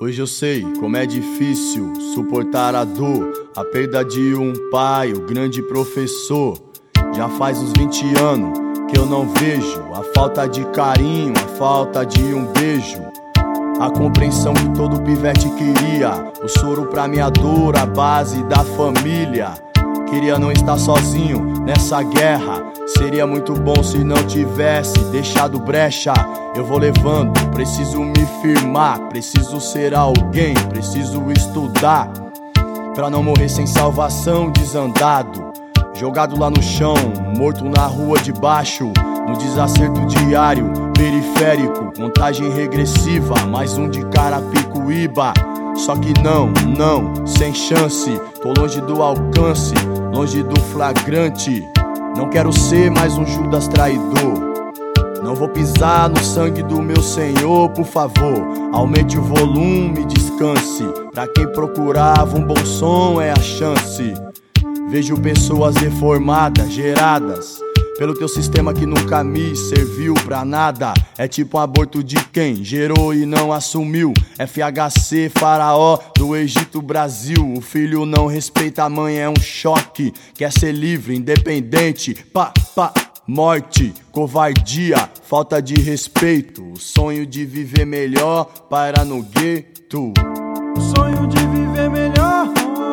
Hoje eu sei como é difícil suportar a dor, a perda de um pai, o grande professor. Já faz uns 20 anos que eu não vejo a falta de carinho, a falta de um beijo, a compreensão que todo pivete queria, o soro pra minha dor, a base da família. Queria não estar sozinho nessa guerra, seria muito bom se não tivesse deixado brecha. Eu vou levando, preciso me firmar, preciso ser alguém, preciso estudar pra não morrer sem salvação, desandado, jogado lá no chão, morto na rua de baixo, no desacerto diário, periférico, contagem regressiva, mais um de Carapicuíba. Só que não, sem chance, tô longe do alcance, longe do flagrante. Não quero ser mais um Judas traidor, não vou pisar no sangue do meu Senhor, por favor. Aumente o volume, descanse, pra quem procurava um bom som é a chance. Vejo pessoas deformadas, geradas pelo teu sistema que nunca me serviu pra nada. É tipo um aborto de quem gerou e não assumiu. FHC, faraó do Egito, Brasil. O filho não respeita a mãe, é um choque. Quer ser livre, independente, morte, covardia, falta de respeito. O sonho de viver melhor para no gueto. O sonho de viver melhor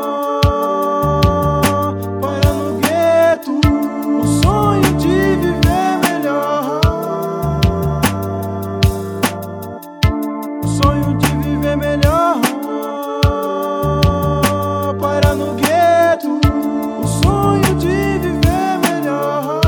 para no gueto. O sonho de viver melhor. O sonho de viver melhor para no gueto. O sonho de viver melhor.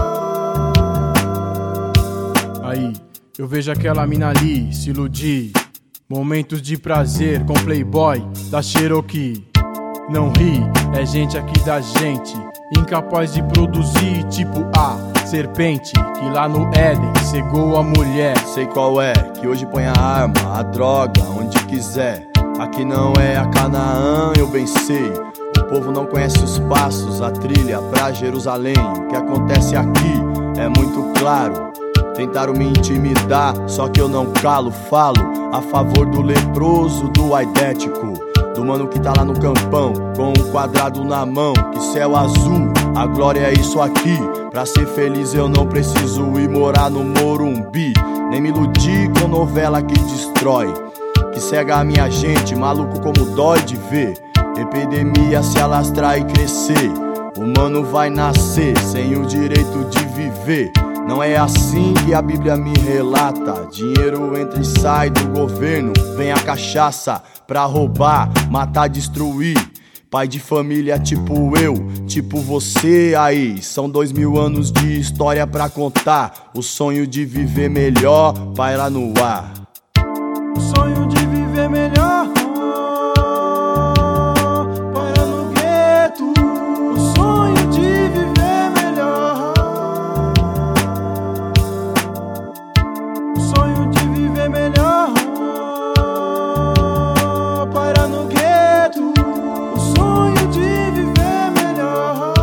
Aí, eu vejo aquela mina ali se iludir. Momentos de prazer com playboy da Cherokee. Não ri, é gente aqui da gente, incapaz de produzir, tipo a serpente que lá no Éden cegou a mulher. Sei qual é, que hoje põe a arma, a droga, onde quiser. Aqui não é a Canaã, eu bem sei. O povo não conhece os passos, a trilha pra Jerusalém. O que acontece aqui é muito claro. Tentaram me intimidar, só que eu não calo, falo a favor do leproso, do aidético, do mano que tá lá no campão, com um quadrado na mão. Que céu azul, a glória é isso aqui. Pra ser feliz eu não preciso ir morar no Morumbi, nem me iludir com novela que destrói, que cega a minha gente, maluco como dói de ver epidemia se alastrar e crescer. O mano vai nascer sem o direito de viver. Não é assim que a Bíblia me relata. Dinheiro entra e sai do governo, vem a cachaça pra roubar, matar, destruir. Pai de família tipo eu, tipo você aí. São 2000 anos de história pra contar. O sonho de viver melhor paira no ar. O sonho de viver melhor paira no gueto. O sonho de viver melhor. O sonho de viver melhor paira no gueto. O sonho de viver melhor.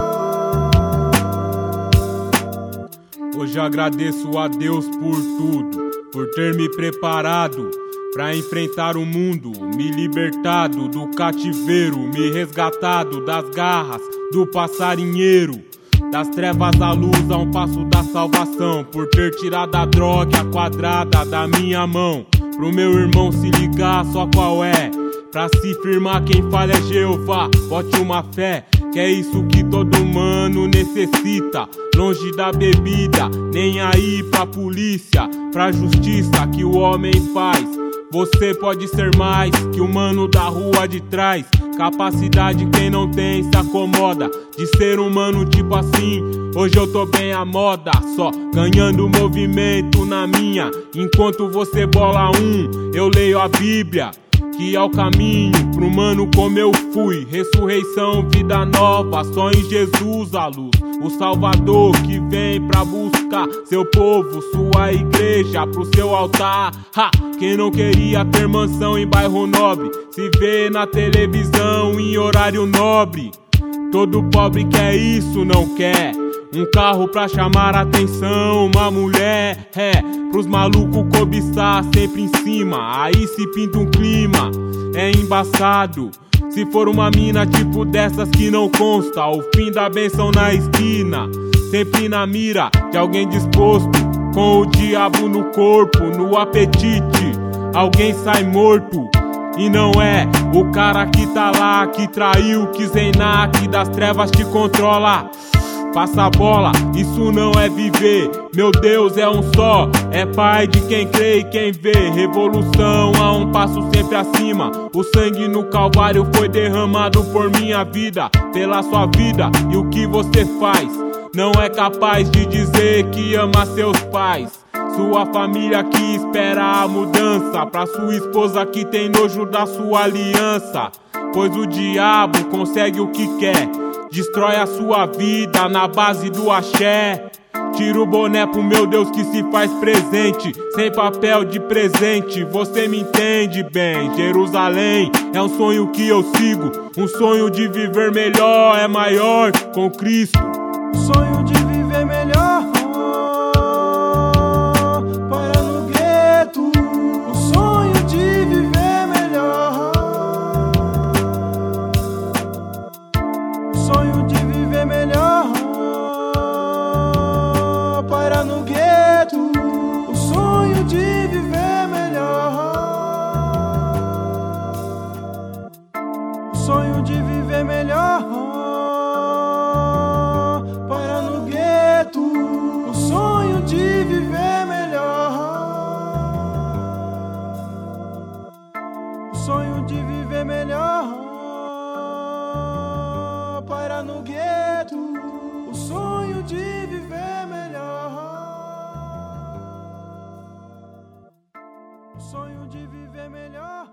Hoje agradeço a Deus por tudo, por ter me preparado pra enfrentar o mundo, me libertado do cativeiro, me resgatado das garras do passarinheiro, das trevas à luz a um passo da salvação, por ter tirado a droga quadrada da minha mão. Pro meu irmão se ligar só qual é, pra se firmar quem fala é Jeová. Bote uma fé, que é isso que todo humano necessita. Longe da bebida, nem aí pra polícia, pra justiça que o homem faz. Você pode ser mais que o mano da rua de trás. Capacidade quem não tem se acomoda de ser humano tipo assim. Hoje eu tô bem à moda, só ganhando movimento na minha. Enquanto você bola eu leio a Bíblia, que é o caminho pro mano como eu fui. Ressurreição, vida nova, só em Jesus a luz. O Salvador que vem pra buscar seu povo, sua igreja pro seu altar. Quem não queria ter mansão em bairro nobre, se vê na televisão em horário nobre. Todo pobre quer isso, não quer um carro pra chamar a atenção, uma mulher, pros malucos cobiçar sempre em cima. Aí se pinta um clima, é embaçado. Se for uma mina tipo dessas que não consta, o fim da benção na esquina, sempre na mira de alguém disposto, com o diabo no corpo, no apetite. Alguém sai morto, e não é o cara que tá lá, que traiu, quis reinar, que das trevas te controla. Passa a bola, isso não é viver. Meu Deus é um só, é pai de quem crê e quem vê. Revolução a um passo sempre acima. O sangue no calvário foi derramado por minha vida, pela sua vida. E o que você faz? Não é capaz de dizer que ama seus pais. Sua família que espera a mudança, pra sua esposa que tem nojo da sua aliança. Pois o diabo consegue o que quer, destrói a sua vida na base do axé. Tira o boné pro meu Deus que se faz presente, sem papel de presente, você me entende bem. Jerusalém é um sonho que eu sigo, um sonho de viver melhor, é maior com Cristo. Sonho de viver melhor, para no gueto. O sonho de viver melhor, sonho de viver melhor, para no gueto. O sonho de viver melhor, sonho de viver melhor, para no gueto. O sonho de viver melhor, sonho de viver melhor, para no gueto. O sonho de viver melhor, sonho de viver melhor.